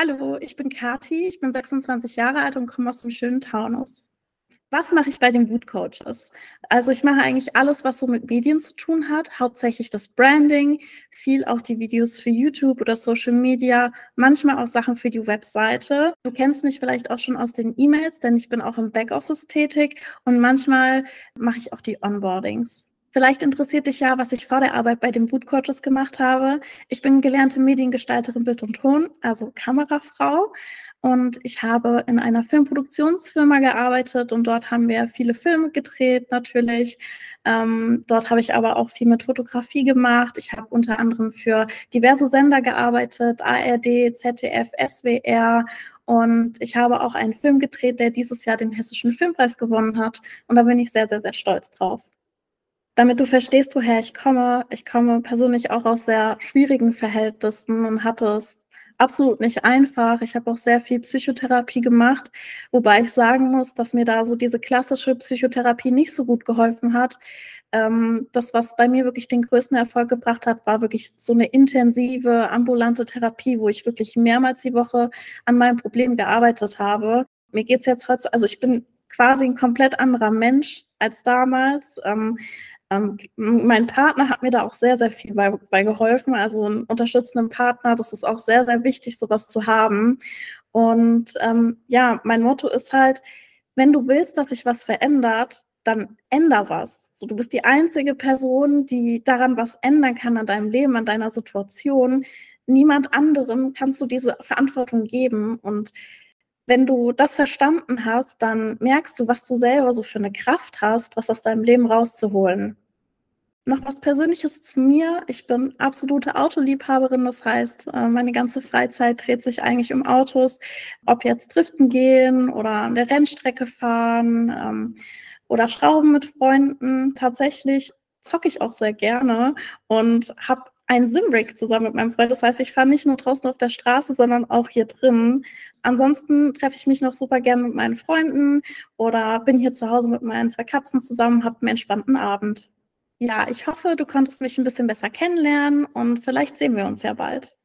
Hallo, ich bin Kathi, ich bin 26 Jahre alt und komme aus dem schönen Taunus. Was mache ich bei den Boot Coaches? Also ich mache eigentlich alles, was so mit Medien zu tun hat, hauptsächlich das Branding, viel auch die Videos für YouTube oder Social Media, manchmal auch Sachen für die Webseite. Du kennst mich vielleicht auch schon aus den E-Mails, denn ich bin auch im Backoffice tätig und manchmal mache ich auch die Onboardings. Vielleicht interessiert dich ja, was ich vor der Arbeit bei den Boot Coaches gemacht habe. Ich bin gelernte Mediengestalterin Bild und Ton, also Kamerafrau. Und ich habe in einer Filmproduktionsfirma gearbeitet und dort haben wir viele Filme gedreht, natürlich. Dort habe ich aber auch viel mit Fotografie gemacht. Ich habe unter anderem für diverse Sender gearbeitet, ARD, ZDF, SWR. Und ich habe auch einen Film gedreht, der dieses Jahr den Hessischen Filmpreis gewonnen hat. Und da bin ich sehr, sehr, sehr stolz drauf. Damit du verstehst, woher ich komme persönlich auch aus sehr schwierigen Verhältnissen und hatte es absolut nicht einfach. Ich habe auch sehr viel Psychotherapie gemacht, wobei ich sagen muss, dass mir da so diese klassische Psychotherapie nicht so gut geholfen hat. Das, was bei mir wirklich den größten Erfolg gebracht hat, war wirklich so eine intensive, ambulante Therapie, wo ich wirklich mehrmals die Woche an meinem Problem gearbeitet habe. Mir geht es jetzt heute, also ich bin quasi ein komplett anderer Mensch als damals. Mein Partner hat mir da auch sehr, sehr viel bei geholfen. Also einen unterstützenden Partner, das ist auch sehr, sehr wichtig, sowas zu haben. Und ja, mein Motto ist halt, wenn du willst, dass sich was verändert, dann änder was. So, du bist die einzige Person, die daran was ändern kann, an deinem Leben, an deiner Situation. Niemand anderem kannst du diese Verantwortung geben. Und wenn du das verstanden hast, dann merkst du, was du selber so für eine Kraft hast, was aus deinem Leben rauszuholen. Noch was Persönliches zu mir. Ich bin absolute Autoliebhaberin. Das heißt, meine ganze Freizeit dreht sich eigentlich um Autos. Ob jetzt driften gehen oder an der Rennstrecke fahren oder Schrauben mit Freunden. Tatsächlich zocke ich auch sehr gerne und habe einen Simbrick zusammen mit meinem Freund. Das heißt, ich fahre nicht nur draußen auf der Straße, sondern auch hier drin. Ansonsten treffe ich mich noch super gerne mit meinen Freunden oder bin hier zu Hause mit meinen 2 Katzen zusammen, habe einen entspannten Abend. Ja, ich hoffe, du konntest mich ein bisschen besser kennenlernen und vielleicht sehen wir uns ja bald.